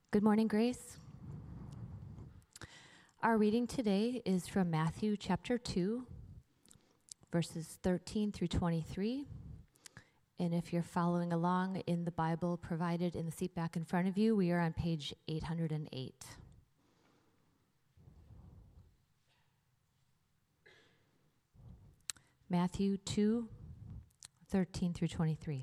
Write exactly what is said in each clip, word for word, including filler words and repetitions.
Good morning, Grace. Our reading today is from Matthew chapter two, verses thirteen through twenty-three. And if you're following along in the Bible provided in the seat back in front of you, we are on page eight hundred eight. Matthew two, thirteen through twenty-three.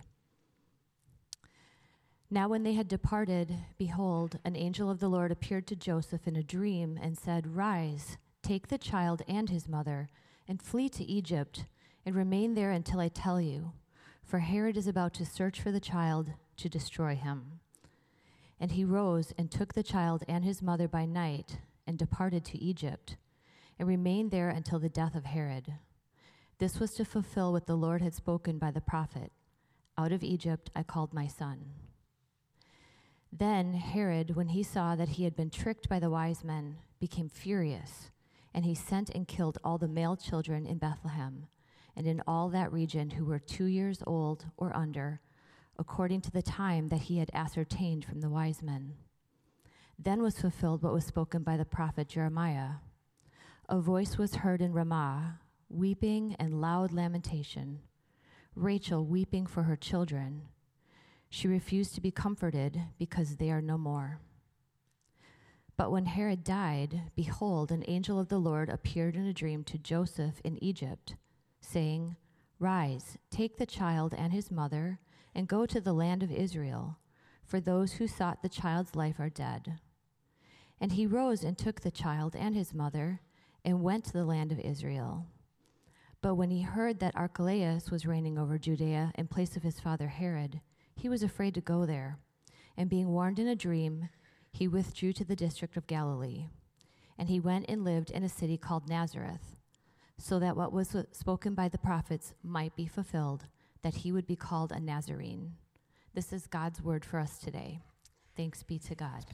Now when they had departed, behold, an angel of the Lord appeared to Joseph in a dream and said, "Rise, take the child and his mother, and flee to Egypt, and remain there until I tell you, for Herod is about to search for the child to destroy him." And he rose and took the child and his mother by night, and departed to Egypt, and remained there until the death of Herod. This was to fulfill what the Lord had spoken by the prophet, "Out of Egypt I called my son." Then Herod, when he saw that he had been tricked by the wise men, became furious, and he sent and killed all the male children in Bethlehem and in all that region who were two years old or under, according to the time that he had ascertained from the wise men. Then was fulfilled what was spoken by the prophet Jeremiah. A voice was heard in Ramah, weeping and loud lamentation, Rachel weeping for her children. She refused to be comforted because they are no more. But when Herod died, behold, an angel of the Lord appeared in a dream to Joseph in Egypt, saying, "Rise, take the child and his mother, and go to the land of Israel, for those who sought the child's life are dead." And he rose and took the child and his mother, and went to the land of Israel. But when he heard that Archelaus was reigning over Judea in place of his father Herod, he was afraid to go there, and being warned in a dream, he withdrew to the district of Galilee. And he went and lived in a city called Nazareth, so that what was spoken by the prophets might be fulfilled, that he would be called a Nazarene. This is God's word for us today. Thanks be to God.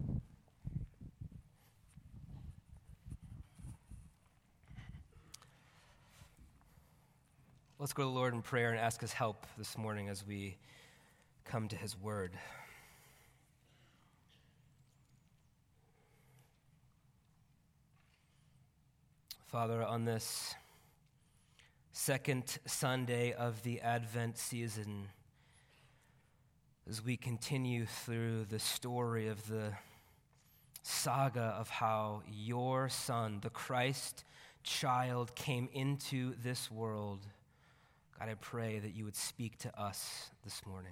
Let's go to the Lord in prayer and ask his help this morning as we come to his word. Father, on this second Sunday of the Advent season, as we continue through the story of the saga of how your Son, the Christ child, came into this world, God, I pray that you would speak to us this morning.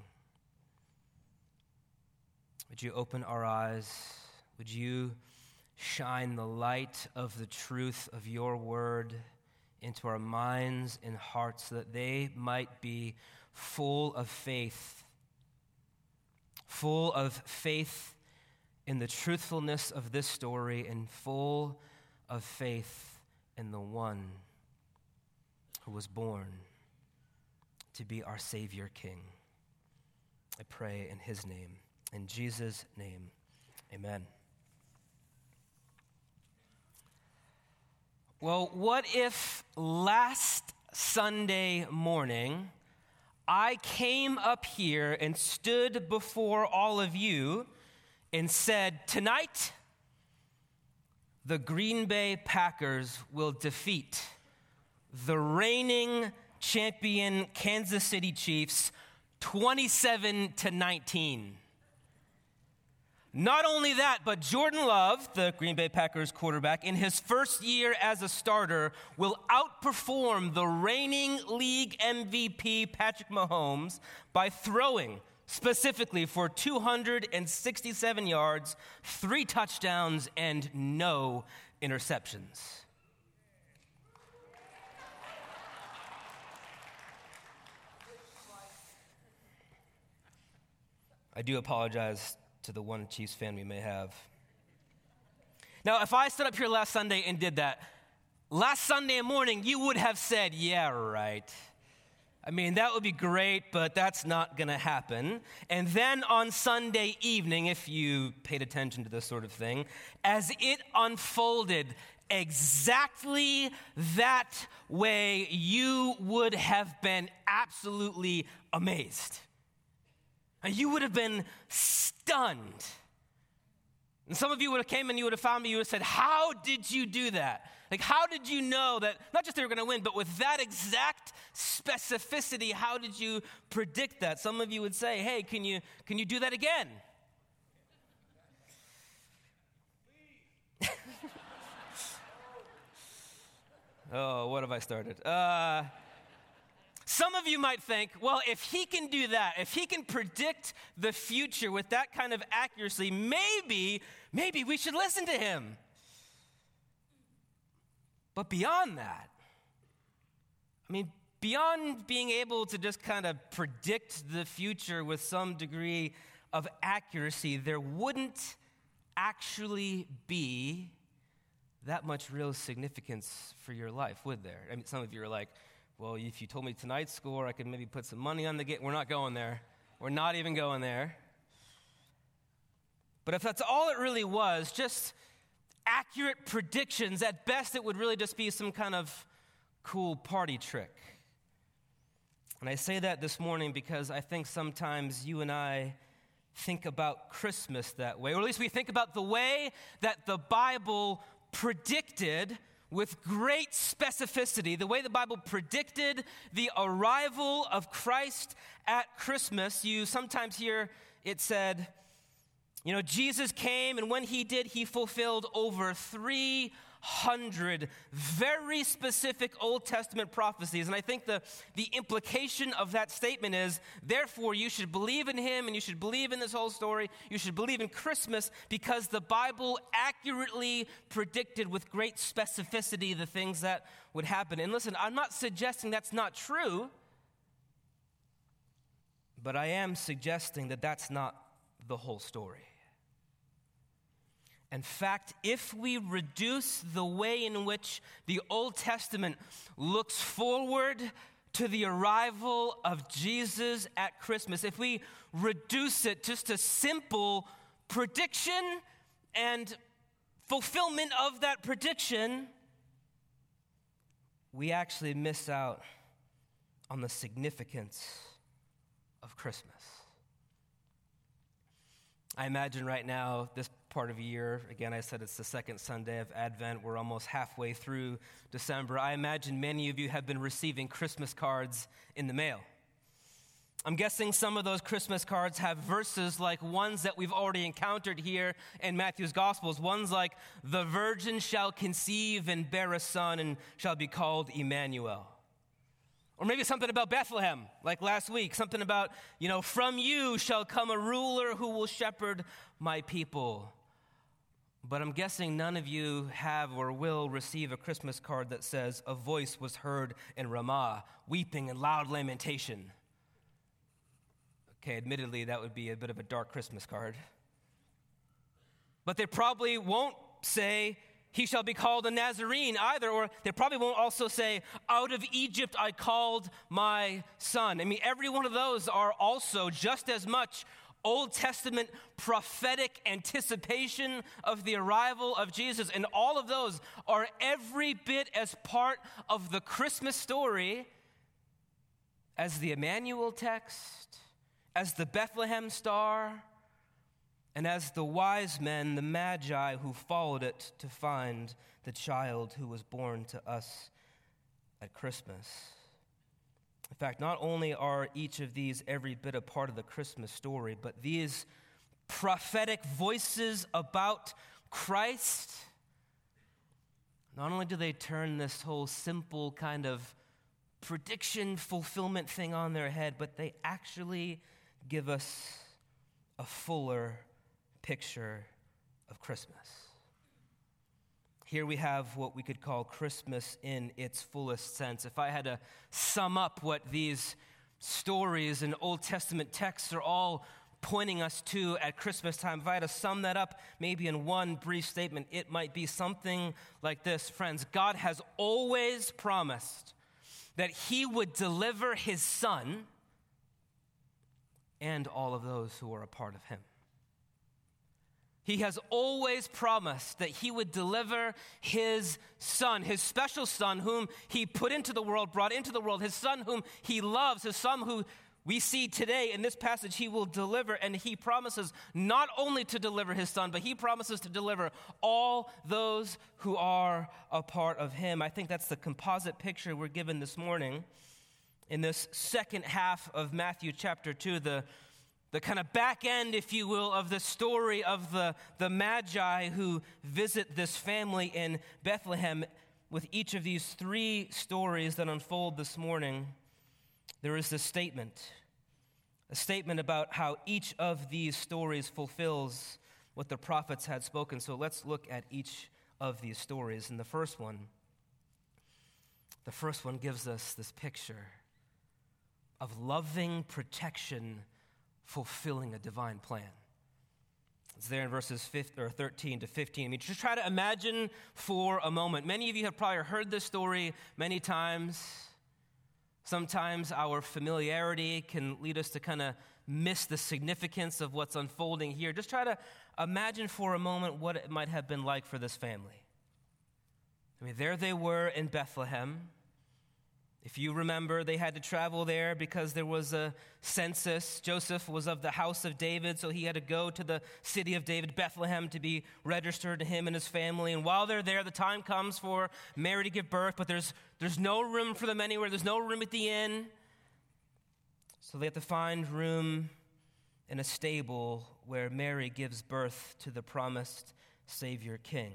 Would you open our eyes? Would you shine the light of the truth of your word into our minds and hearts so that they might be full of faith, full of faith in the truthfulness of this story and full of faith in the one who was born to be our Savior King. I pray in his name. In Jesus' name, amen. Well, what if last Sunday morning I came up here and stood before all of you and said, tonight, the Green Bay Packers will defeat the reigning champion Kansas City Chiefs twenty-seven to nineteen. Not only that, but Jordan Love, the Green Bay Packers quarterback, in his first year as a starter, will outperform the reigning league M V P Patrick Mahomes by throwing specifically for two hundred sixty-seven yards, three touchdowns, and no interceptions. I do apologize to the one Chiefs fan we may have. Now, if I stood up here last Sunday and did that, last Sunday morning, you would have said, yeah, right. I mean, that would be great, but that's not going to happen. And then on Sunday evening, if you paid attention to this sort of thing, as it unfolded exactly that way, you would have been absolutely amazed. You would have been stunned And some of you would have came and you would have found me, you would have said, how did you do that? Like, how did you know that, not just they were going to win, but with that exact specificity, how did you predict that? Some of you would say, hey, can you, can you do that again? Oh, what have I started? Uh, some of you might think, well, if he can do that, if he can predict the future with that kind of accuracy, maybe, maybe we should listen to him. But beyond that, I mean, beyond being able to just kind of predict the future with some degree of accuracy, there wouldn't actually be that much real significance for your life, would there? I mean, some of you are like, well, if you told me tonight's score, I could maybe put some money on the game. We're not going there. We're not even going there. But if that's all it really was, just accurate predictions, at best it would really just be some kind of cool party trick. And I say that this morning because I think sometimes you and I think about Christmas that way, or at least we think about the way that the Bible predicted with great specificity, the way the Bible predicted the arrival of Christ at Christmas. You sometimes hear it said, you know, Jesus came, and when he did, he fulfilled over three hundred very specific Old Testament prophecies. And I think the, the implication of that statement is, therefore, you should believe in him, and you should believe in this whole story. You should believe in Christmas because the Bible accurately predicted with great specificity the things that would happen. And listen, I'm not suggesting that's not true, but I am suggesting that that's not the whole story. In fact, if we reduce the way in which the Old Testament looks forward to the arrival of Jesus at Christmas, if we reduce it just to simple prediction and fulfillment of that prediction, we actually miss out on the significance of Christmas. I imagine right now, this part of the year, again, I said it's the second Sunday of Advent. We're almost halfway through December. I imagine many of you have been receiving Christmas cards in the mail. I'm guessing some of those Christmas cards have verses like ones that we've already encountered here in Matthew's Gospels. Ones like, the virgin shall conceive and bear a son and shall be called Emmanuel. Or maybe something about Bethlehem, like last week. Something about, you know, from you shall come a ruler who will shepherd my people. But I'm guessing none of you have or will receive a Christmas card that says, a voice was heard in Ramah, weeping and loud lamentation. Okay, admittedly, that would be a bit of a dark Christmas card. But they probably won't say, he shall be called a Nazarene either, or they probably won't also say, out of Egypt I called my son. I mean, every one of those are also just as much Old Testament prophetic anticipation of the arrival of Jesus. And all of those are every bit as part of the Christmas story as the Emmanuel text, as the Bethlehem star, and as the wise men, the Magi, who followed it to find the child who was born to us at Christmas. In fact, not only are each of these every bit a part of the Christmas story, but these prophetic voices about Christ, not only do they turn this whole simple kind of prediction fulfillment thing on their head, but they actually give us a fuller picture of Christmas. Here we have what we could call Christmas in its fullest sense. If I had to sum up what these stories and Old Testament texts are all pointing us to at Christmas time, if I had to sum that up maybe in one brief statement, it might be something like this. Friends, God has always promised that he would deliver his son and all of those who are a part of him. He has always promised that he would deliver his son, his special son whom he put into the world, brought into the world, his son whom he loves, his son who We see today in this passage he will deliver, and he promises not only to deliver his son, but he promises to deliver all those who are a part of him. I think that's the composite picture we're given this morning in this second half of Matthew chapter two, the, the kind of back end, if you will, of the story of the, the Magi who visit this family in Bethlehem. With each of these three stories that unfold this morning, there is this statement, a statement about how each of these stories fulfills what the prophets had spoken. So let's look at each of these stories. And the first one, the first one gives us this picture of loving protection fulfilling a divine plan. It's there in verses thirteen to fifteen. I mean, just try to imagine for a moment. Many of you have probably heard this story many times. Sometimes our familiarity can lead us to kind of miss the significance of what's unfolding here. Just try to imagine for a moment what it might have been like for this family. I mean, there they were in Bethlehem. If you remember, they had to travel there because there was a census. Joseph was of the house of David, so he had to go to the city of David, Bethlehem, to be registered to him and his family. And while they're there, the time comes for Mary to give birth, but there's, there's no room for them anywhere. There's no room at the inn. So they have to find room in a stable where Mary gives birth to the promised Savior King.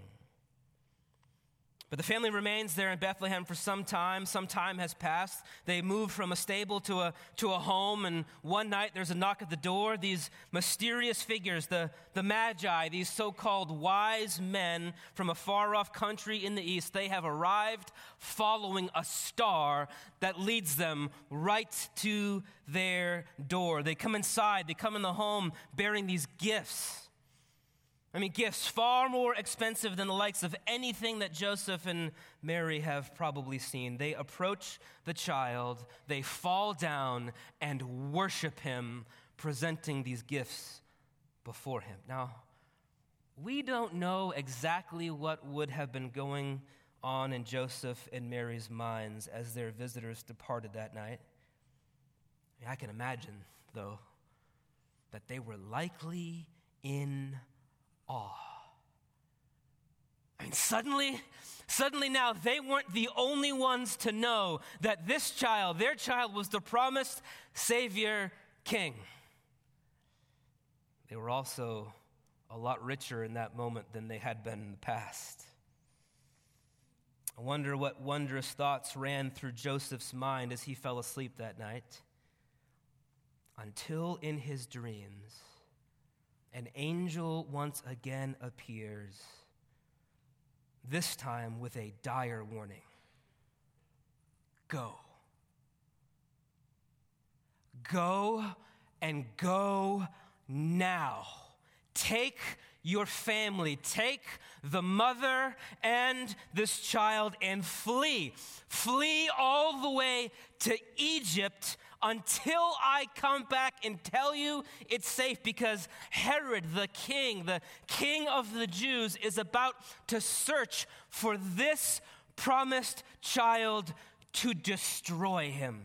But the family remains there in Bethlehem for some time. Some time has passed. They move from a stable to a to a home, and one night there's a knock at the door. These mysterious figures, the, the Magi, these so-called wise men from a far-off country in the east, they have arrived following a star that leads them right to their door. They come inside. They come in the home bearing these gifts. I mean, gifts far more expensive than the likes of anything that Joseph and Mary have probably seen. They approach the child, they fall down and worship him, presenting these gifts before him. Now, we don't know exactly what would have been going on in Joseph and Mary's minds as their visitors departed that night. I mean, I can imagine, though, that they were likely in awe. I mean, suddenly, suddenly now they weren't the only ones to know that this child, their child, was the promised Savior King. They were also a lot richer in that moment than they had been in the past. I wonder what wondrous thoughts ran through Joseph's mind as he fell asleep that night. Until in his dreams, an angel once again appears, this time with a dire warning. Go. Go and go now. Take your family, take the mother and this child and flee. Flee all the way to Egypt until I come back and tell you it's safe, because Herod, the king, the king of the Jews, is about to search for this promised child to destroy him.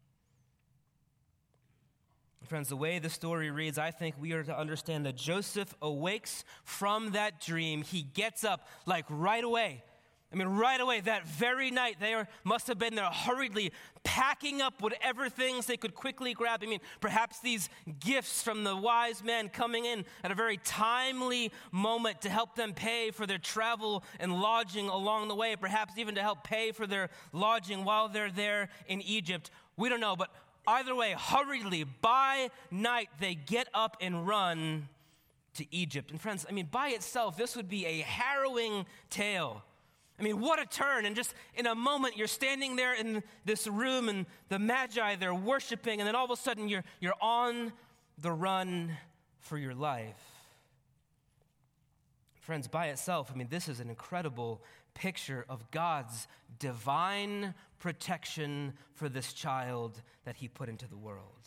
Friends, the way the story reads, I think we are to understand that Joseph awakes from that dream. He gets up like right away. I mean, right away, that very night, they are, must have been there hurriedly packing up whatever things they could quickly grab. I mean, perhaps these gifts from the wise men coming in at a very timely moment to help them pay for their travel and lodging along the way, perhaps even to help pay for their lodging while they're there in Egypt. We don't know, but either way, hurriedly, by night, they get up and run to Egypt. And friends, I mean, by itself, this would be a harrowing tale. I mean, what a turn. And just in a moment, you're standing there in this room and the Magi, they're worshiping, and then all of a sudden you're, you're on the run for your life. Friends, by itself, I mean, this is an incredible picture of God's divine protection for this child that he put into the world.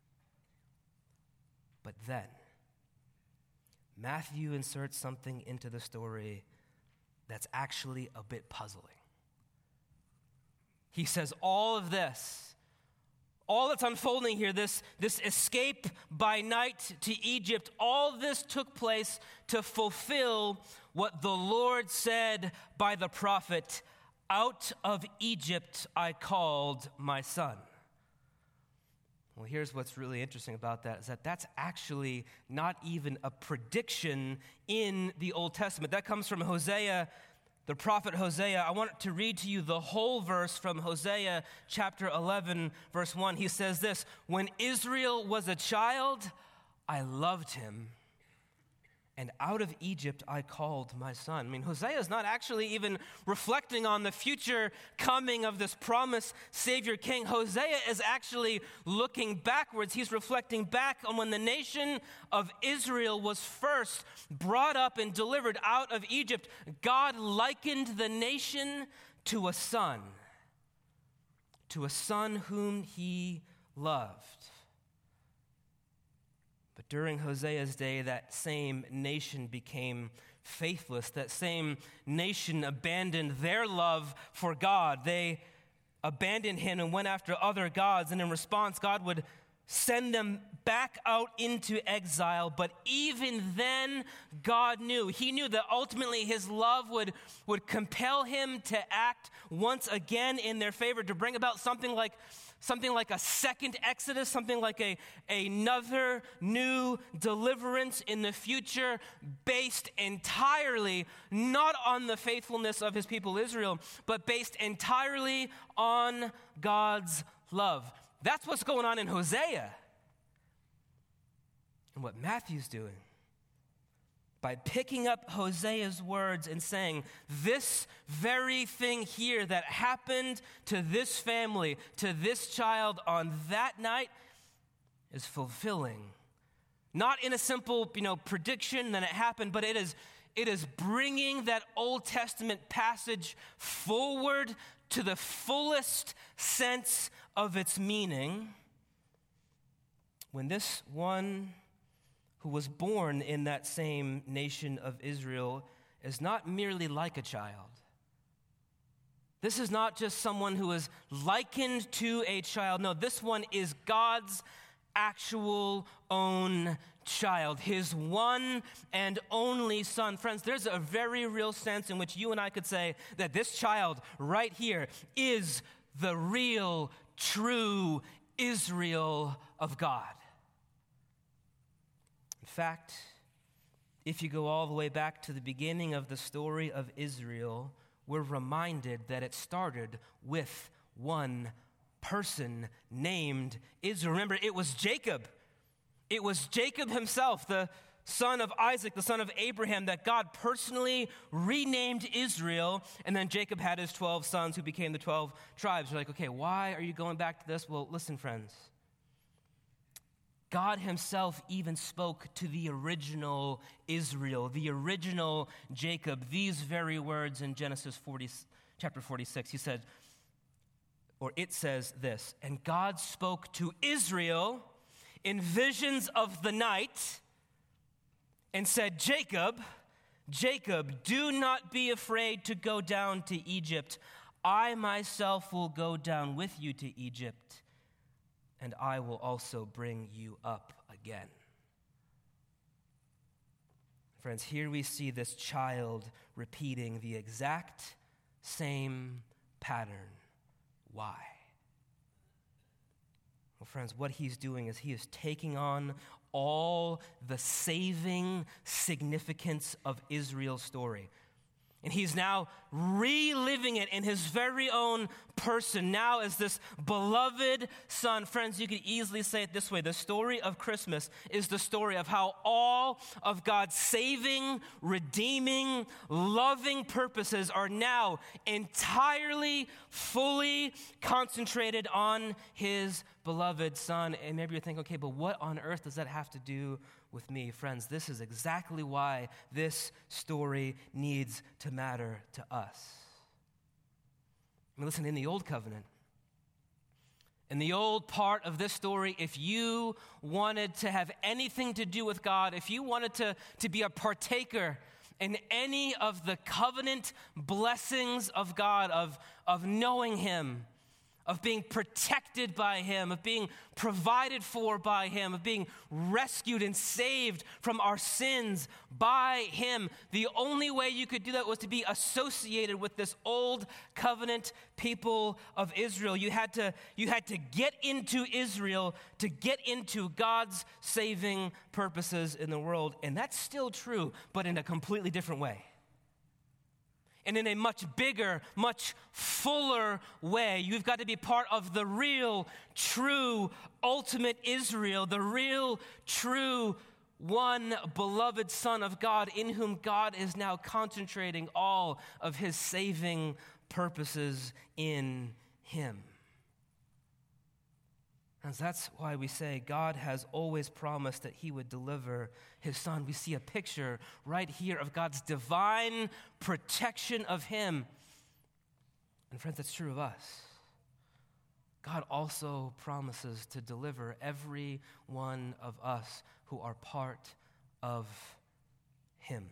But then, Matthew inserts something into the story that's actually a bit puzzling. He says all of this, All that's unfolding here, this, this escape by night to Egypt, all this took place to fulfill what the Lord said by the prophet, "Out of Egypt I called my son." Well, here's what's really interesting about that, is that that's actually not even a prediction in the Old Testament. That comes from Hosea, the prophet Hosea. I want to read to you the whole verse from Hosea chapter eleven, verse one. He says this, "When Israel was a child, I loved him, and out of Egypt I called my son." I mean, Hosea is not actually even reflecting on the future coming of this promised Savior King. Hosea is actually looking backwards. He's reflecting back on when the nation of Israel was first brought up and delivered out of Egypt. God likened the nation to a son, to a son whom he loved. But during Hosea's day, that same nation became faithless. That same nation abandoned their love for God. They abandoned him and went after other gods. And in response, God would send them back out into exile. But even then, God knew. He knew that ultimately his love would, would compel him to act once again in their favor, to bring about something like Something like a second Exodus, something like a, another new deliverance in the future, based entirely not on the faithfulness of his people Israel, but based entirely on God's love. That's what's going on in Hosea. And what Matthew's doing, by picking up Hosea's words and saying, this very thing here that happened to this family, to this child on that night, is fulfilling. Not in a simple, you know, prediction that it happened, but it is, it is bringing that Old Testament passage forward to the fullest sense of its meaning. When this one who was born in that same nation of Israel is not merely like a child. This is not just someone who is likened to a child. No, this one is God's actual own child, his one and only son. Friends, there's a very real sense in which you and I could say that this child right here is the real, true Israel of God. In fact, if you go all the way back to the beginning of the story of Israel, we're reminded that it started with one person named Israel. Remember, it was Jacob. It was Jacob himself, the son of Isaac, the son of Abraham, that God personally renamed Israel. And then Jacob had his twelve sons who became the twelve tribes. You're like, okay, why are you going back to this? Well, listen, friends. God himself even spoke to the original Israel, the original Jacob, these very words in Genesis forty, chapter forty-six. He said, or it says this, "And God spoke to Israel in visions of the night and said, Jacob, Jacob, do not be afraid to go down to Egypt. I myself will go down with you to Egypt, and I will also bring you up again." Friends, here we see this child repeating the exact same pattern. Why? Well, friends, what he's doing is he is taking on all the saving significance of Israel's story. And he's now reliving it in his very own person, now as this beloved son. Friends, you could easily say it this way. The story of Christmas is the story of how all of God's saving, redeeming, loving purposes are now entirely, fully concentrated on his beloved son. And maybe you're thinking, okay, but what on earth does that have to do with me? Friends, this is exactly why this story needs to matter to us. I mean, listen, in the Old Covenant, in the old part of this story, if you wanted to have anything to do with God, if you wanted to, to be a partaker in any of the covenant blessings of God, of, of knowing him, of being protected by him, of being provided for by him, of being rescued and saved from our sins by him. The only way you could do that was to be associated with this old covenant people of Israel. You had to, you had to get into Israel to get into God's saving purposes in the world. And that's still true, but in a completely different way. And in a much bigger, much fuller way. You've got to be part of the real, true, ultimate Israel, the real, true, one beloved Son of God, in whom God is now concentrating all of his saving purposes in him. And that's why we say God has always promised that he would deliver his Son. We see a picture right here of God's divine protection of him. And friends, that's true of us. God also promises to deliver every one of us who are part of him.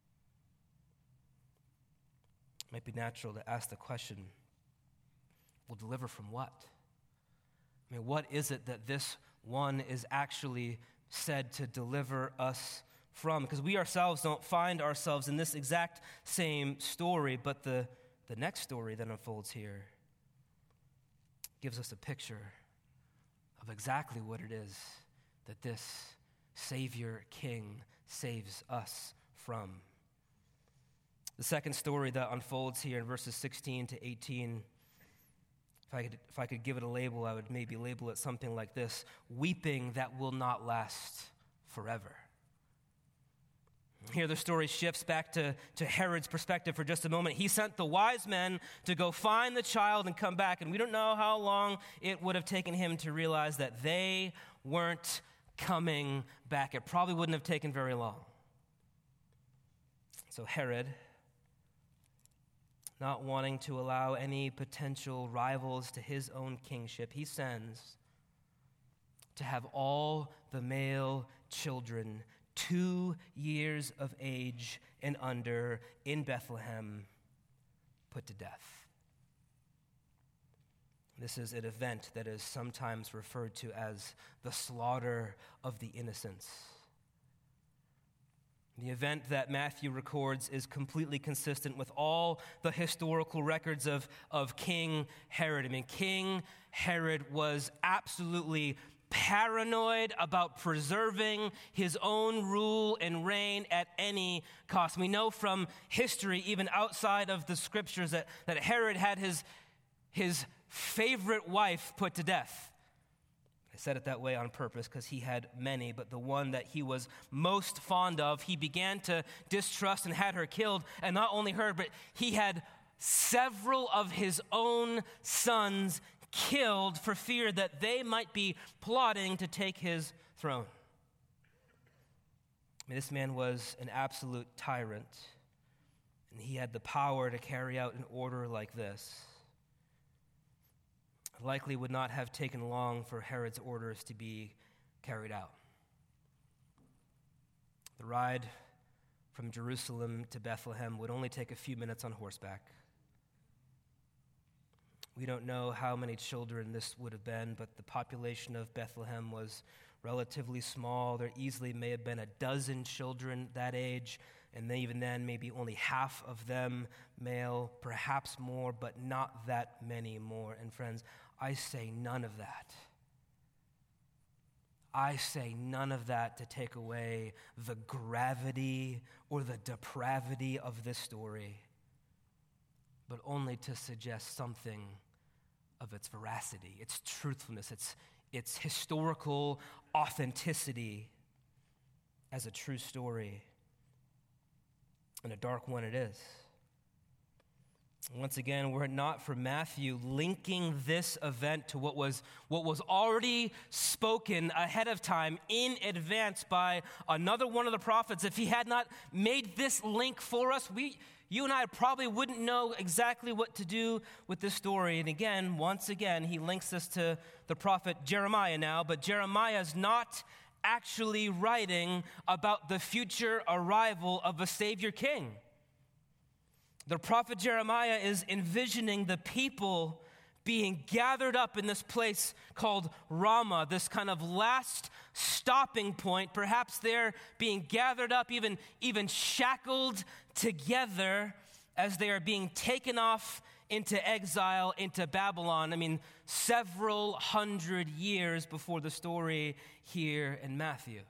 It might be natural to ask the question, well, deliver from what? I mean, what is it that this one is actually said to deliver us from? Because we ourselves don't find ourselves in this exact same story, but the, the next story that unfolds here gives us a picture of exactly what it is that this Savior King saves us from. The second story that unfolds here in verses sixteen to eighteen, If I, could, if I could give it a label, I would maybe label it something like this: weeping that will not last forever. Here the story shifts back to, to Herod's perspective for just a moment. He sent the wise men to go find the child and come back, and we don't know how long it would have taken him to realize that they weren't coming back. It probably wouldn't have taken very long. So Herod, not wanting to allow any potential rivals to his own kingship, he sends to have all the male children two years of age and under in Bethlehem put to death. This is an event that is sometimes referred to as the slaughter of the innocents. The event that Matthew records is completely consistent with all the historical records of, of King Herod. I mean, King Herod was absolutely paranoid about preserving his own rule and reign at any cost. We know from history, even outside of the scriptures, that, that Herod had his, his favorite wife put to death. I said it that way on purpose because he had many, but the one that he was most fond of, he began to distrust and had her killed. And not only her, but he had several of his own sons killed for fear that they might be plotting to take his throne. I mean, this man was an absolute tyrant, and he had the power to carry out an order like this. It likely would not have taken long for Herod's orders to be carried out. The ride from Jerusalem to Bethlehem would only take a few minutes on horseback. We don't know how many children this would have been, but the population of Bethlehem was relatively small. There easily may have been a dozen children that age, and then even then, maybe only half of them male, perhaps more, but not that many more. And friends, I say none of that. I say none of that to take away the gravity or the depravity of this story, but only to suggest something of its veracity, its truthfulness, its, its historical authenticity as a true story. And a dark one it is. Once again, were it not for Matthew linking this event to what was, what was already spoken ahead of time in advance by another one of the prophets, if he had not made this link for us, we, you and I probably wouldn't know exactly what to do with this story. And again, once again, he links this to the prophet Jeremiah now, but Jeremiah is not actually writing about the future arrival of a Savior King. The prophet Jeremiah is envisioning the people being gathered up in this place called Ramah, this kind of last stopping point. Perhaps they're being gathered up, even, even shackled together as they are being taken off into exile, into Babylon. I mean, several hundred years before the story here in Matthew.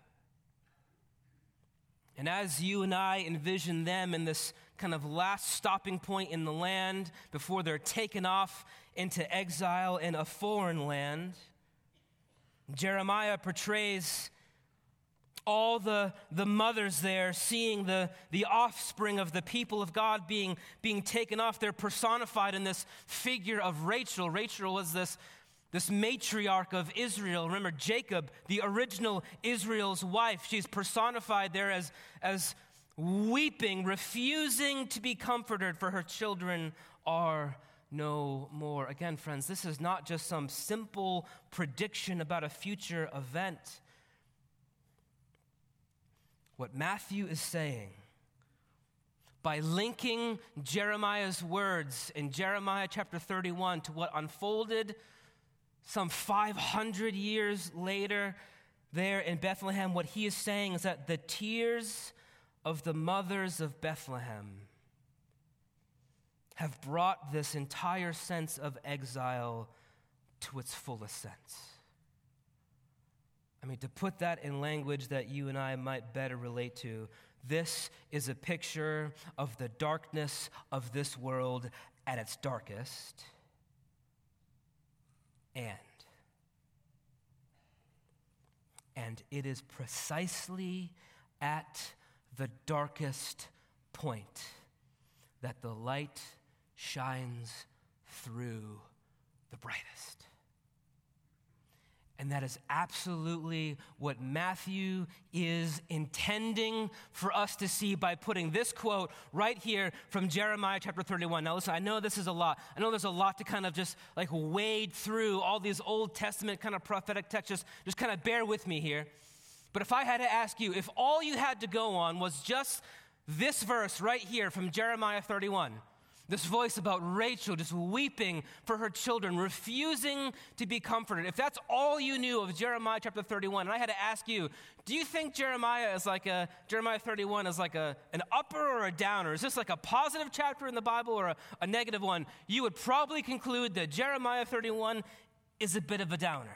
And as you and I envision them in this kind of last stopping point in the land before they're taken off into exile in a foreign land, Jeremiah portrays all the, the mothers there seeing the, the offspring of the people of God being, being taken off. They're personified in this figure of Rachel. Rachel was this, this matriarch of Israel. Remember, Jacob, the original Israel's wife, she's personified there as, as weeping, refusing to be comforted, for her children are no more. Again, friends, this is not just some simple prediction about a future event. What Matthew is saying, by linking Jeremiah's words in Jeremiah chapter thirty-one to what unfolded some five hundred years later there in Bethlehem, what he is saying is that the tears of the mothers of Bethlehem have brought this entire sense of exile to its fullest sense. I mean, to put that in language that you and I might better relate to, this is a picture of the darkness of this world at its darkest. And, and it is precisely at the darkest point that the light shines through the brightest. And that is absolutely what Matthew is intending for us to see by putting this quote right here from Jeremiah chapter thirty-one. Now listen, I know this is a lot. I know there's a lot to kind of just like wade through all these Old Testament kind of prophetic texts. Just, just kind of bear with me here. But if I had to ask you, if all you had to go on was just this verse right here from Jeremiah thirty-one, this voice about Rachel just weeping for her children, refusing to be comforted. If that's all you knew of Jeremiah chapter thirty-one, and I had to ask you, do you think Jeremiah is like a, Jeremiah thirty-one is like a, an upper or a downer? Is this like a positive chapter in the Bible or a, a negative one? You would probably conclude that Jeremiah thirty-one is a bit of a downer.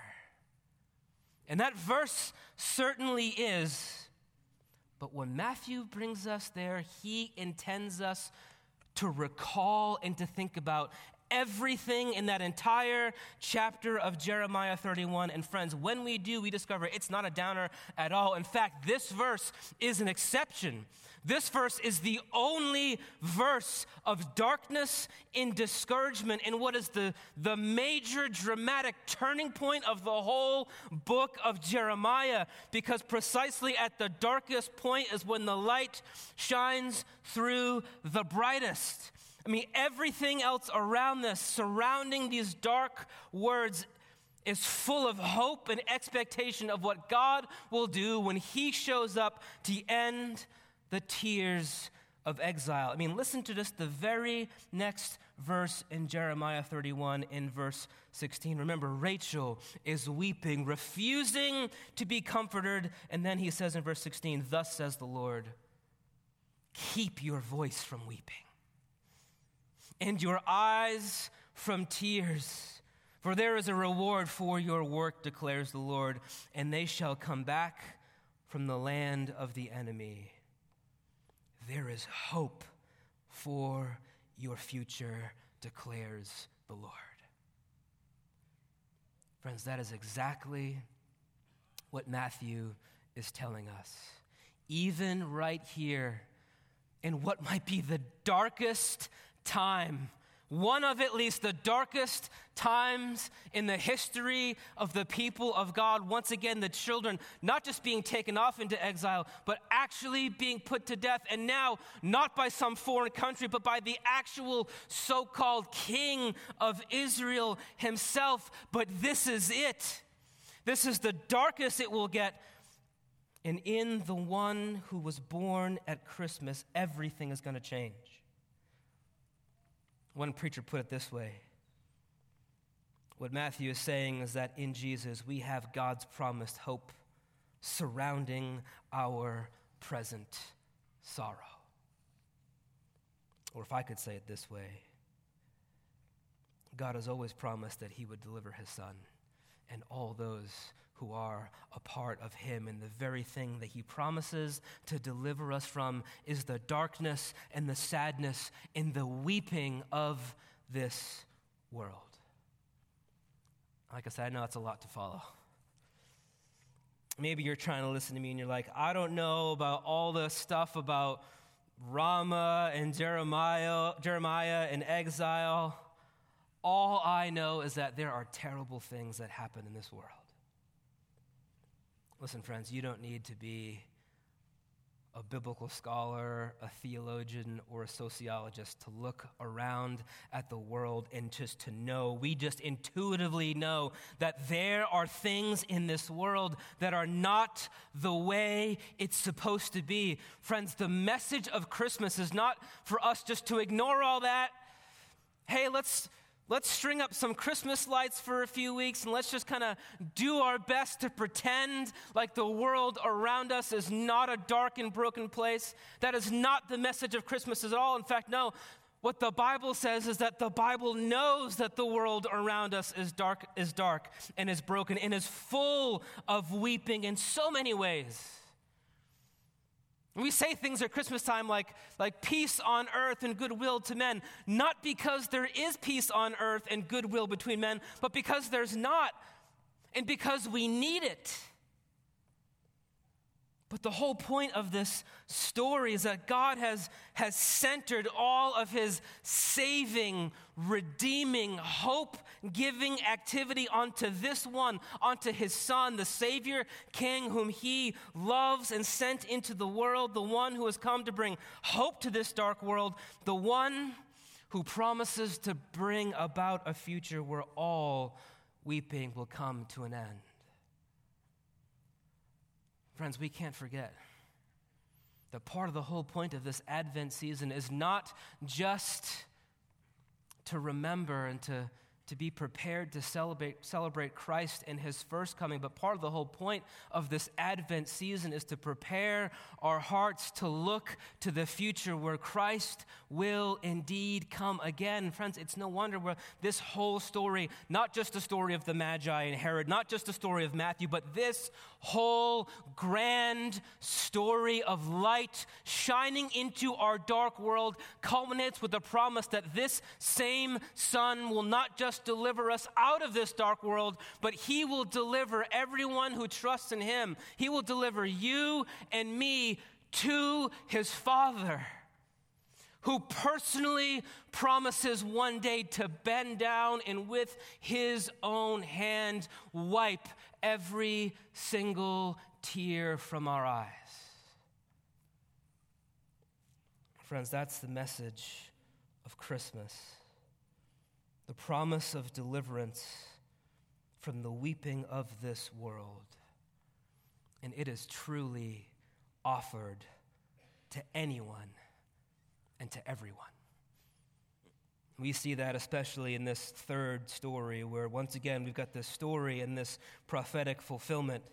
And that verse certainly is. But when Matthew brings us there, he intends us to recall and to think about everything in that entire chapter of Jeremiah thirty-one. And friends, when we do, we discover it's not a downer at all. In fact, this verse is an exception. This verse is the only verse of darkness and discouragement in what is the, the major dramatic turning point of the whole book of Jeremiah, because precisely at the darkest point is when the light shines through the brightest. I mean, everything else around this, surrounding these dark words, is full of hope and expectation of what God will do when he shows up to end the tears of exile. I mean, listen to just the very next verse in Jeremiah thirty-one in verse sixteen. Remember, Rachel is weeping, refusing to be comforted. And then he says in verse sixteen, "Thus says the Lord, keep your voice from weeping and your eyes from tears, for there is a reward for your work, declares the Lord, and they shall come back from the land of the enemy. There is hope for your future, declares the Lord." Friends, that is exactly what Matthew is telling us. Even right here, in what might be the darkest time, one of at least the darkest times in the history of the people of God. Once again, the children not just being taken off into exile, but actually being put to death. And now, not by some foreign country, but by the actual so-called king of Israel himself. But this is it. This is the darkest it will get. And in the one who was born at Christmas, everything is going to change. One preacher put it this way: What Matthew is saying is that in Jesus we have God's promised hope surrounding our present sorrow. Or if I could say it this way, God has always promised that he would deliver his son and all those who are a part of him. And the very thing that he promises to deliver us from is the darkness and the sadness and the weeping of this world. Like I said, I know it's a lot to follow. Maybe you're trying to listen to me and you're like, I don't know about all the stuff about Ramah and Jeremiah, Jeremiah and exile. All I know is that there are terrible things that happen in this world. Listen, friends, you don't need to be a biblical scholar, a theologian, or a sociologist to look around at the world and just to know. We just intuitively know that there are things in this world that are not the way it's supposed to be. Friends, the message of Christmas is not for us just to ignore all that. Hey, let's... Let's string up some Christmas lights for a few weeks and let's just kind of do our best to pretend like the world around us is not a dark and broken place. That is not the message of Christmas at all. In fact, no, what the Bible says is that the Bible knows that the world around us is dark, is dark and is broken and is full of weeping in so many ways. We say things at Christmas time like, like peace on earth and goodwill to men, not because there is peace on earth and goodwill between men, but because there's not, and because we need it. But the whole point of this story is that God has, has centered all of his saving, redeeming, hope-giving activity onto this one, onto his son, the Savior King, whom he loves and sent into the world, the one who has come to bring hope to this dark world, the one who promises to bring about a future where all weeping will come to an end. Friends, we can't forget that part of the whole point of this Advent season is not just to remember and to, to be prepared to celebrate, celebrate Christ and his first coming, but part of the whole point of this Advent season is to prepare our hearts to look to the future where Christ will indeed come again. Friends, it's no wonder where this whole story, not just the story of the Magi and Herod, not just the story of Matthew, but this whole grand story of light shining into our dark world culminates with the promise that this same Son will not just deliver us out of this dark world, but he will deliver everyone who trusts in him. He will deliver you and me to his Father, who personally promises one day to bend down and with his own hand wipe every single tear from our eyes. Friends, that's the message of Christmas. The promise of deliverance from the weeping of this world. And it is truly offered to anyone and to everyone. We see that especially in this third story, where once again we've got this story and this prophetic fulfillment.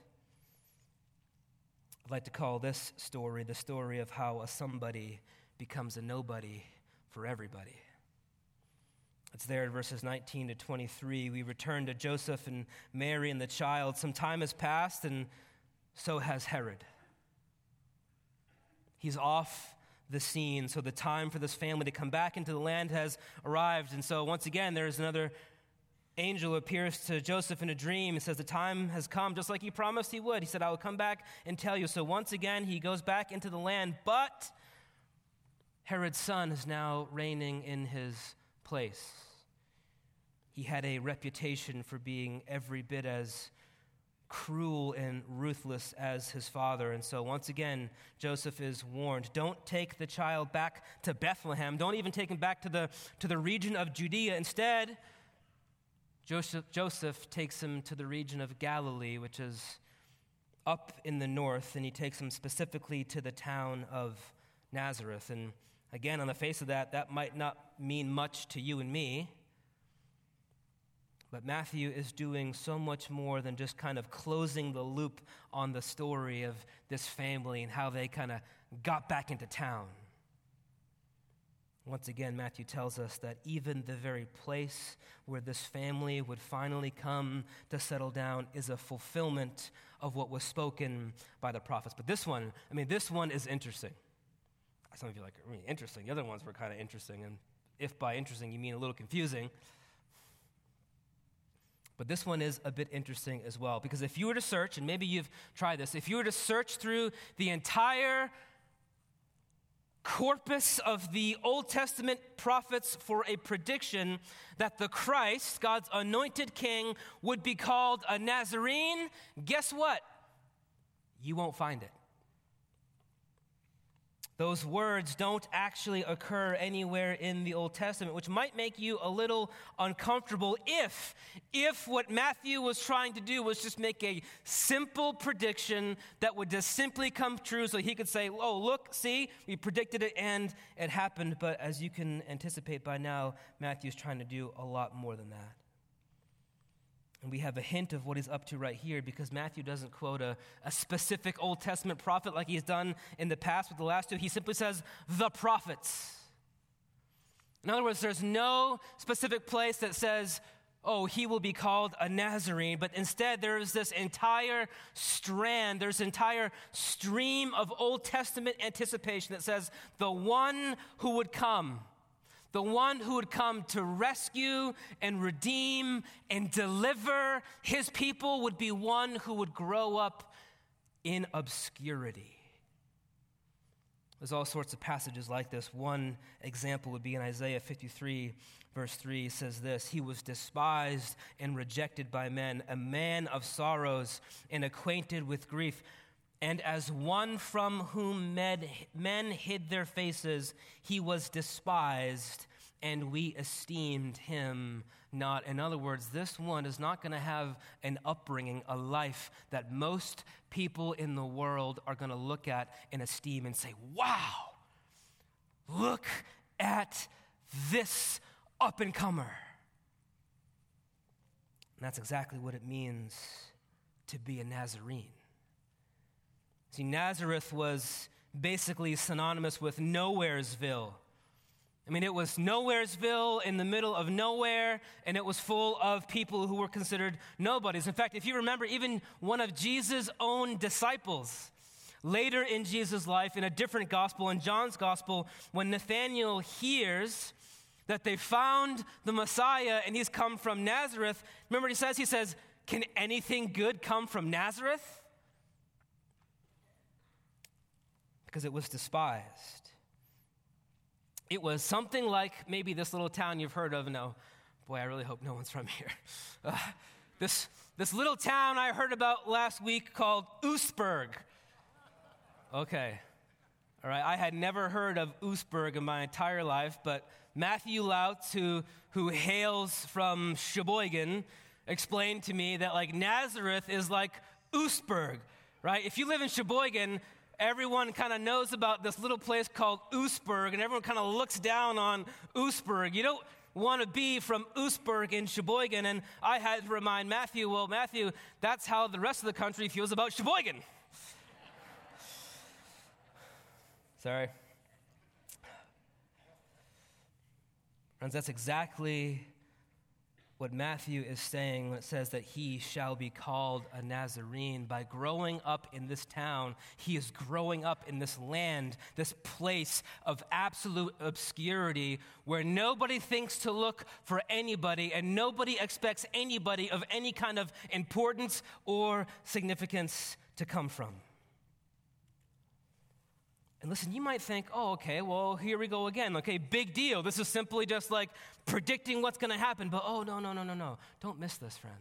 I'd like to call this story the story of how a somebody becomes a nobody for everybody. It's there in verses nineteen to twenty-three. We return to Joseph and Mary and the child. Some time has passed, and so has Herod. He's off the scene, so the time for this family to come back into the land has arrived. And so once again, there's another angel who appears to Joseph in a dream and says the time has come, just like he promised he would. He said, I will come back and tell you. So once again, he goes back into the land, but Herod's son is now reigning in his place. He had a reputation for being every bit as cruel and ruthless as his father. And so once again, Joseph is warned, don't take the child back to Bethlehem. Don't even take him back to the, to the region of Judea. Instead, Joseph, Joseph takes him to the region of Galilee, which is up in the north, and he takes him specifically to the town of Nazareth. And again, on the face of that, that might not mean much to you and me. But Matthew is doing so much more than just kind of closing the loop on the story of this family and how they kind of got back into town. Once again, Matthew tells us that even the very place where this family would finally come to settle down is a fulfillment of what was spoken by the prophets. But this one, I mean, this one is interesting. Some of you are like, I mean, interesting. The other ones were kind of interesting. And if by interesting you mean a little confusing. But this one is a bit interesting as well. Because if you were to search, and maybe you've tried this, if you were to search through the entire corpus of the Old Testament prophets for a prediction that the Christ, God's anointed king, would be called a Nazarene, guess what? You won't find it. Those words don't actually occur anywhere in the Old Testament, which might make you a little uncomfortable if, if what Matthew was trying to do was just make a simple prediction that would just simply come true so he could say, oh, look, see, we predicted it and it happened. But as you can anticipate by now, Matthew's trying to do a lot more than that. And we have a hint of what he's up to right here because Matthew doesn't quote a, a specific Old Testament prophet like he's done in the past with the last two. He simply says, the prophets. In other words, there's no specific place that says, oh, he will be called a Nazarene, but instead there's this entire strand, there's an entire stream of Old Testament anticipation that says the one who would come, the one who would come to rescue and redeem and deliver his people would be one who would grow up in obscurity. There's all sorts of passages like this. One example would be in Isaiah fifty-three, verse three, says this, he was despised and rejected by men, a man of sorrows and acquainted with grief. And as one from whom men hid their faces, he was despised, and we esteemed him not. In other words, this one is not going to have an upbringing, a life that most people in the world are going to look at and esteem and say, wow, look at this up-and-comer. And that's exactly what it means to be a Nazarene. See, Nazareth was basically synonymous with Nowheresville. I mean, it was Nowheresville in the middle of nowhere, and it was full of people who were considered nobodies. In fact, if you remember, even one of Jesus' own disciples, later in Jesus' life, in a different gospel, in John's gospel, when Nathanael hears that they found the Messiah and he's come from Nazareth, remember what he says? He says, can anything good come from Nazareth? Because it was despised. It was something like maybe this little town you've heard of. No, boy, I really hope no one's from here. Uh, this, this little town I heard about last week called Oostburg. Okay. All right, I had never heard of Oostburg in my entire life, but Matthew Lautz, who, who hails from Sheboygan, explained to me that like Nazareth is like Oostburg, right? If you live in Sheboygan, everyone kind of knows about this little place called Oostburg, and everyone kind of looks down on Oostburg. You don't want to be from Oostburg in Sheboygan, and I had to remind Matthew, well, Matthew, that's how the rest of the country feels about Sheboygan. Sorry. Friends, that's exactly what Matthew is saying when it says that he shall be called a Nazarene. By growing up in this town, he is growing up in this land, this place of absolute obscurity where nobody thinks to look for anybody and nobody expects anybody of any kind of importance or significance to come from. And listen, you might think, oh, okay, well, here we go again. Okay, big deal. This is simply just like predicting what's going to happen. But oh, no, no, no, no, no. Don't miss this, friends.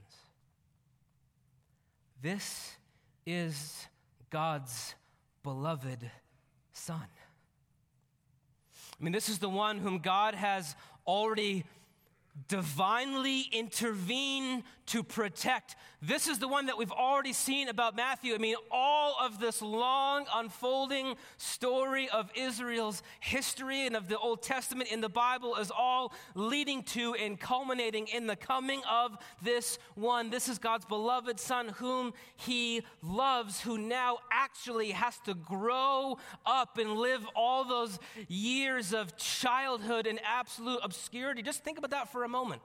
This is God's beloved Son. I mean, this is the one whom God has already divinely intervene to protect. This is the one that we've already seen about Matthew. I mean, all of this long unfolding story of Israel's history and of the Old Testament in the Bible is all leading to and culminating in the coming of this one. This is God's beloved Son whom he loves, who now actually has to grow up and live all those years of childhood in absolute obscurity. Just think about that for a moment.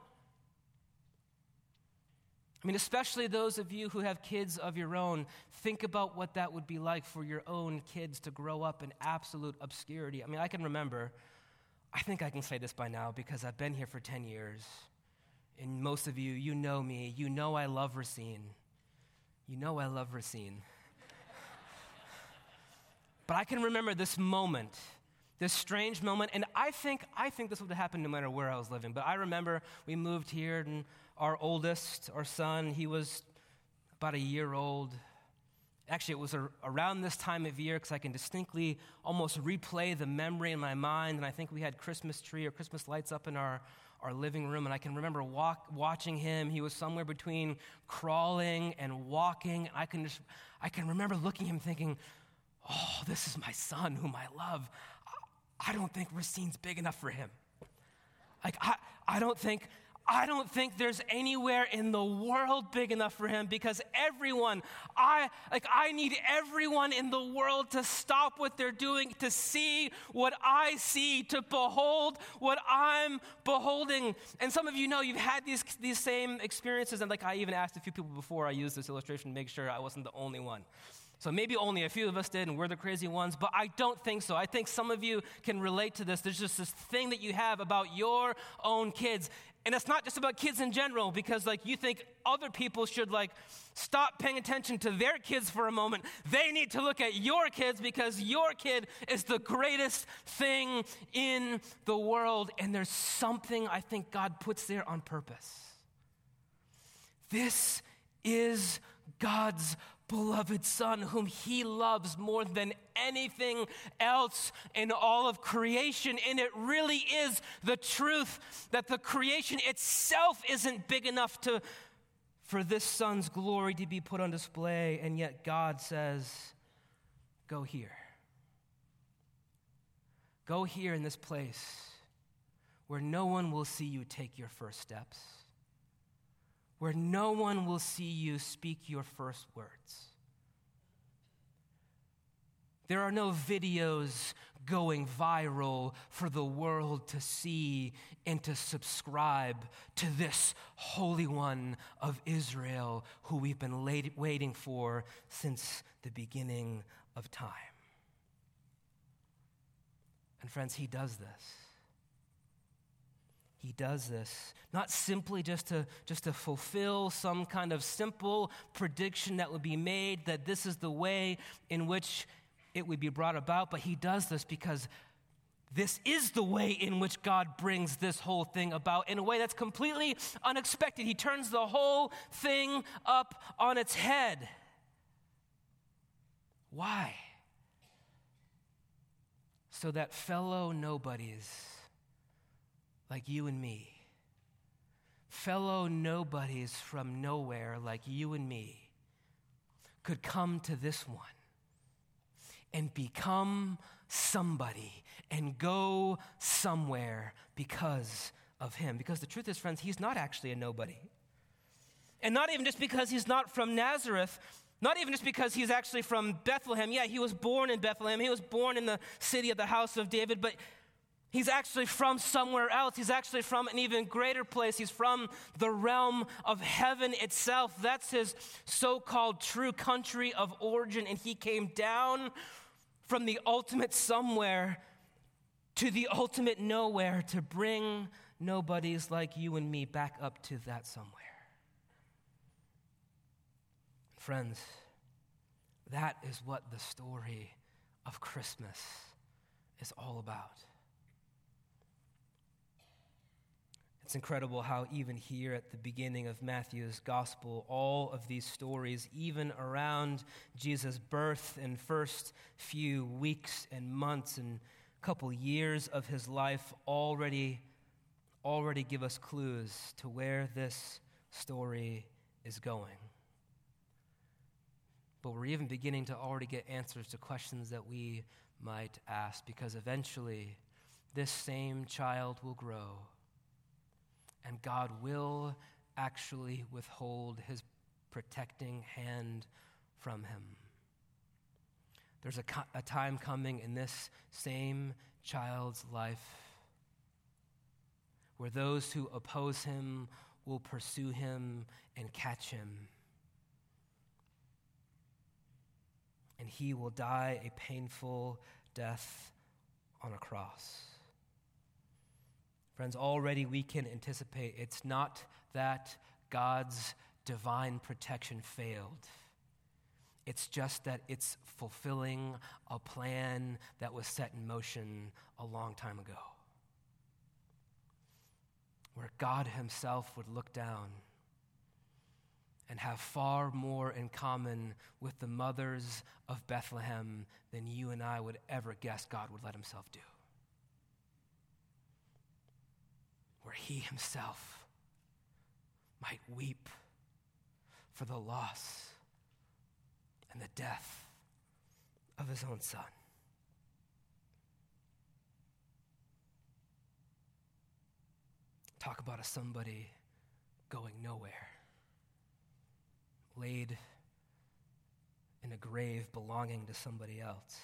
I mean, especially those of you who have kids of your own, think about what that would be like for your own kids to grow up in absolute obscurity. I mean, I can remember, I think I can say this by now because I've been here for ten years. And most of you, you know me. You know I love Racine. You know I love Racine. But I can remember this moment, this strange moment, and I think I think this would have happened no matter where I was living. But I remember we moved here, and our oldest, our son, he was about a year old. Actually, it was a, around this time of year because I can distinctly almost replay the memory in my mind, and I think we had Christmas tree or Christmas lights up in our, our living room, and I can remember walk, watching him. He was somewhere between crawling and walking, and I can, just, I can remember looking at him thinking, oh, this is my son whom I love. I don't think Racine's big enough for him. Like, I, I don't think, I don't think there's anywhere in the world big enough for him because everyone, I, like, I need everyone in the world to stop what they're doing, to see what I see, to behold what I'm beholding. And some of you know you've had these, these same experiences. And like, I even asked a few people before I used this illustration to make sure I wasn't the only one. So maybe only a few of us did, and we're the crazy ones, but I don't think so. I think some of you can relate to this. There's just this thing that you have about your own kids. And it's not just about kids in general, because like you think other people should like stop paying attention to their kids for a moment. They need to look at your kids because your kid is the greatest thing in the world. And there's something I think God puts there on purpose. This is God's beloved Son, whom he loves more than anything else in all of creation. And it really is the truth that the creation itself isn't big enough to for this Son's glory to be put on display. And yet God says, go here. Go here in this place where no one will see you take your first steps, where no one will see you speak your first words. There are no videos going viral for the world to see and to subscribe to this Holy One of Israel who we've been late, waiting for since the beginning of time. And friends, he does this. He does this not simply just to, just to fulfill some kind of simple prediction that would be made that this is the way in which it would be brought about, but he does this because this is the way in which God brings this whole thing about in a way that's completely unexpected. He turns the whole thing up on its head. Why? So that fellow nobodies like you and me, fellow nobodies from nowhere like you and me, could come to this one and become somebody and go somewhere because of him. Because the truth is, friends, he's not actually a nobody. And not even just because he's not from Nazareth, not even just because he's actually from Bethlehem. Yeah, he was born in Bethlehem. He was born in the city of the house of David, but he's actually from somewhere else. He's actually from an even greater place. He's from the realm of heaven itself. That's his so-called true country of origin. And he came down from the ultimate somewhere to the ultimate nowhere to bring nobodies like you and me back up to that somewhere. Friends, that is what the story of Christmas is all about. It's incredible how even here at the beginning of Matthew's gospel, all of these stories, even around Jesus' birth and first few weeks and months and couple years of his life, already, already give us clues to where this story is going. But we're even beginning to already get answers to questions that we might ask, because eventually this same child will grow and God will actually withhold his protecting hand from him. There's a, co- a time coming in this same child's life where those who oppose him will pursue him and catch him. And he will die a painful death on a cross. Friends, already we can anticipate it's not that God's divine protection failed. It's just that it's fulfilling a plan that was set in motion a long time ago, where God himself would look down and have far more in common with the mothers of Bethlehem than you and I would ever guess God would let himself do. Where he himself might weep for the loss and the death of his own son. Talk about a somebody going nowhere, laid in a grave belonging to somebody else.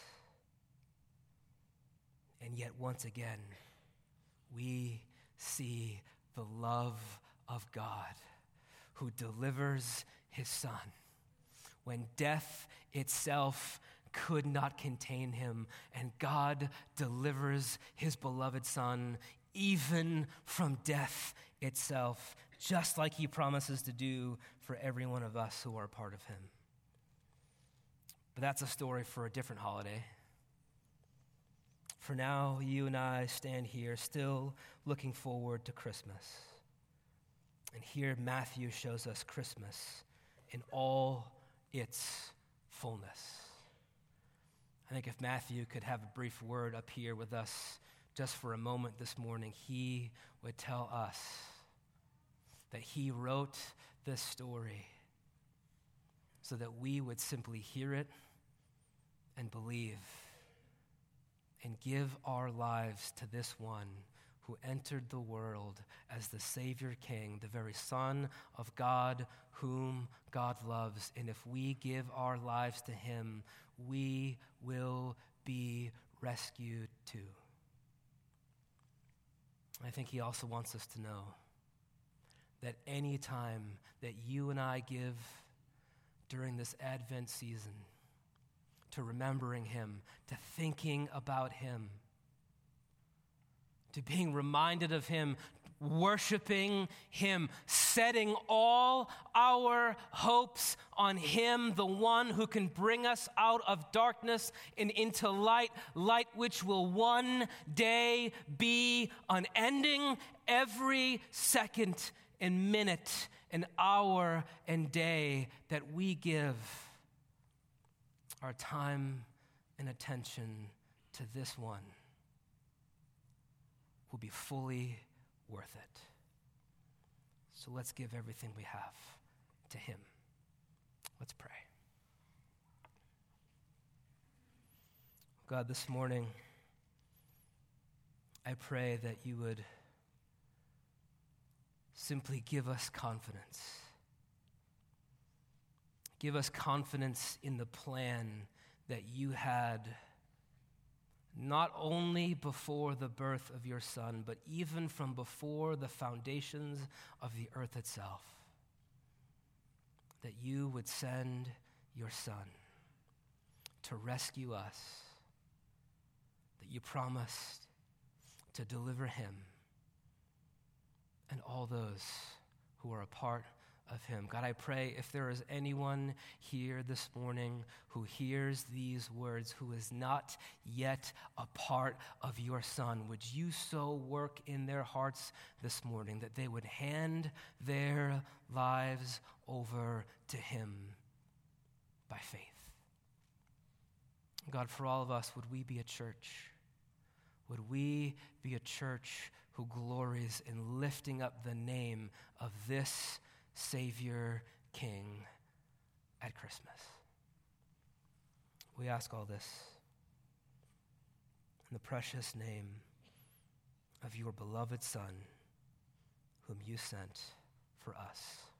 And yet once again, we see the love of God who delivers his son when death itself could not contain him, and God delivers his beloved son even from death itself, just like he promises to do for every one of us who are a part of him. But that's a story for a different holiday. For now, you and I stand here still looking forward to Christmas. And here Matthew shows us Christmas in all its fullness. I think if Matthew could have a brief word up here with us just for a moment this morning, he would tell us that he wrote this story so that we would simply hear it and believe and give our lives to this one who entered the world as the Savior King, the very Son of God, whom God loves. And if we give our lives to him, we will be rescued too. I think he also wants us to know that any time that you and I give during this Advent season to remembering him, to thinking about him, to being reminded of him, worshiping him, setting all our hopes on him, the one who can bring us out of darkness and into light, light which will one day be unending. Every second and minute and hour and day that we give our time and attention to this one will be fully worth it. So let's give everything we have to him. Let's pray. God, this morning, I pray that you would simply give us confidence. Give us confidence in the plan that you had not only before the birth of your son, but even from before the foundations of the earth itself, that you would send your son to rescue us, that you promised to deliver him and all those who are a part of him. God, I pray if there is anyone here this morning who hears these words, who is not yet a part of your son, would you so work in their hearts this morning that they would hand their lives over to him by faith. God, for all of us, would we be a church? Would we be a church who glories in lifting up the name of this Savior King at Christmas? We ask all this in the precious name of your beloved Son, whom you sent for us.